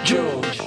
George.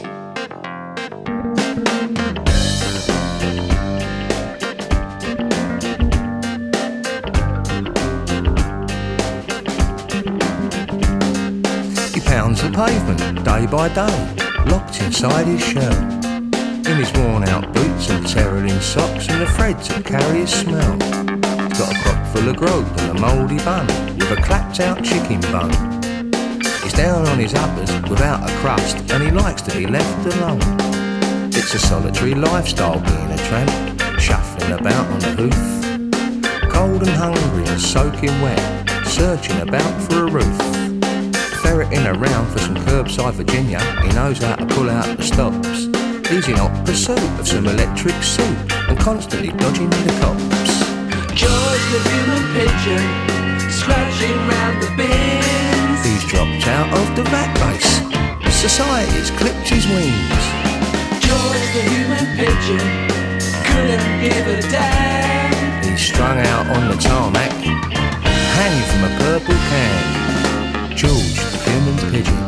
He pounds the pavement day by day, locked inside his shell, in his worn-out boots and tearing socks and the threads that carry his smell. He's got a crock full of grog and a mouldy bun with a clapped-out chicken bone. He's down on his uppers without a crust and he likes to be left alone. It's a solitary lifestyle being a tramp, shuffling about on the hoof, cold and hungry and soaking wet, searching about for a roof. Ferreting around for some curbside Virginia, he knows how to pull out the stops. He's in hot pursuit of some electric soup and constantly dodging the cops. George the human pigeon, scratching round the bins. He's dropped out of the rat race, society's clipped his wings. George the human pigeon, couldn't give a damn. He's strung out on the tarmac, hanging from a purple can. George the human pigeon.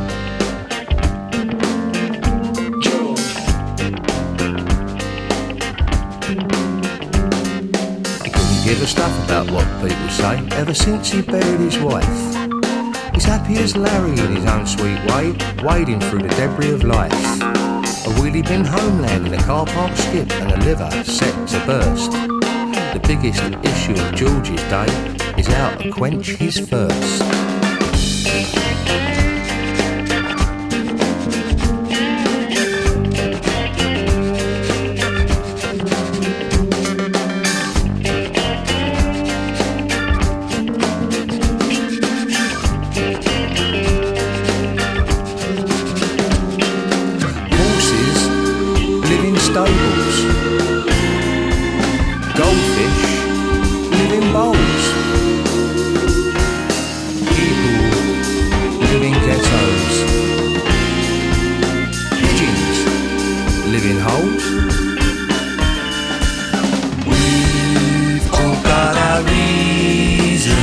Give a stuff about what people say ever since he buried his wife. He's happy as Larry in his own sweet way, wading through the debris of life. A wheelie bin homeland in a car park skip and a liver set to burst. The biggest issue of George's day is how to quench his thirst. Stables. Goldfish live in bowls. People live in ghettos. Pigeons live in holes. We've all got our reasons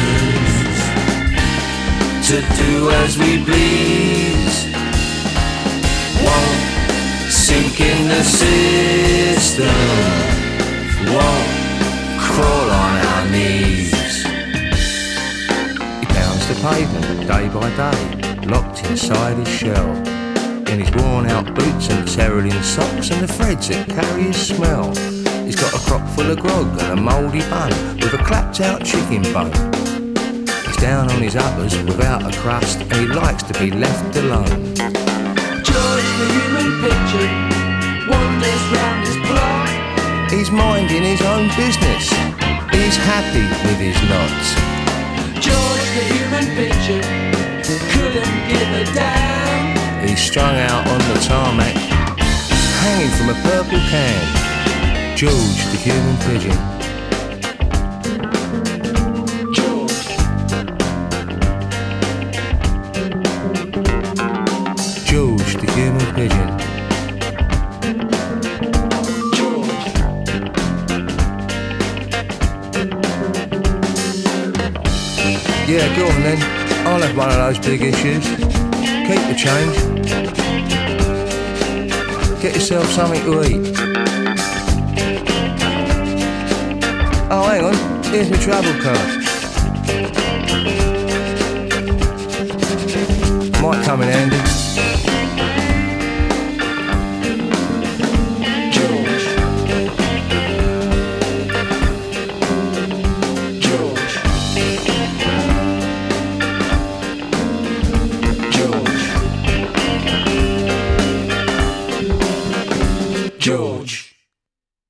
to do as we please. Won't sink in the system, won't crawl on our knees. He pounds the pavement day by day, locked inside his shell, in his worn-out boots and tearing socks and the threads that carry his smell. He's got a crock full of grog and a mouldy bun with a clapped-out chicken bone. He's down on his uppers without a crust and he likes to be left alone. George the human pigeon wanders round his block. He's minding his own business, he's happy with his lot. George the human pigeon couldn't give a damn. He's strung out on the tarmac, hanging from a purple can. George the human pigeon. George the human pigeon. Yeah, go on then. I'll have one of those big issues. Keep the change. Get yourself something to eat. Oh, hang on. Here's my travel card. Might come in handy.